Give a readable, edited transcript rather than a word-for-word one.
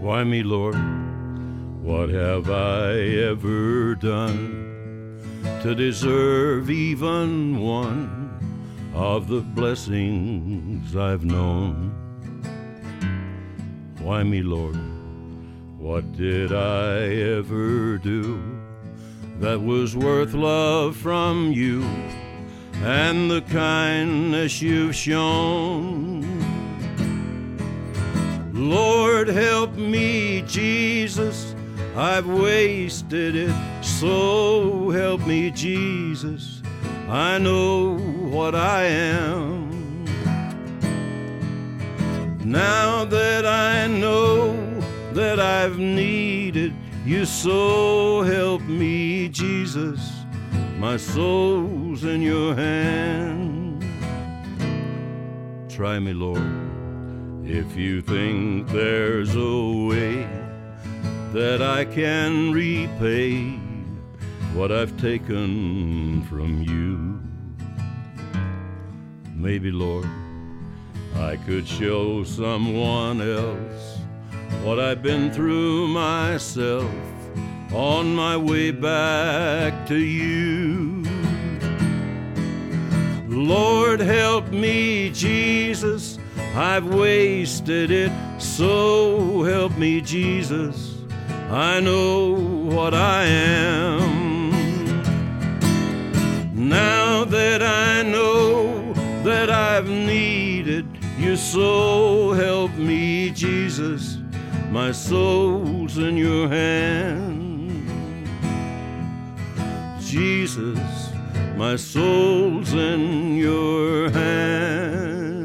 Why me, Lord? What have I ever done to deserve even one of the blessings I've known? Why me, Lord? What did I ever do that was worth love from you and the kindness you've shown? Lord, help me, Jesus, I've wasted it, so help me, Jesus, I know what I am. Now that I know that I've needed you, so help me, Jesus, my soul's in your hand. Try me, Lord, if you think there's a way that I can repay what I've taken from you. Maybe, Lord, I could show someone else what I've been through myself on my way back to you. Lord, help me, Jesus, I've wasted it, so help me, Jesus, I know what I am. Now that I know that I've needed you, so help me, Jesus, my soul's in your hand. Jesus, my soul's in your hand.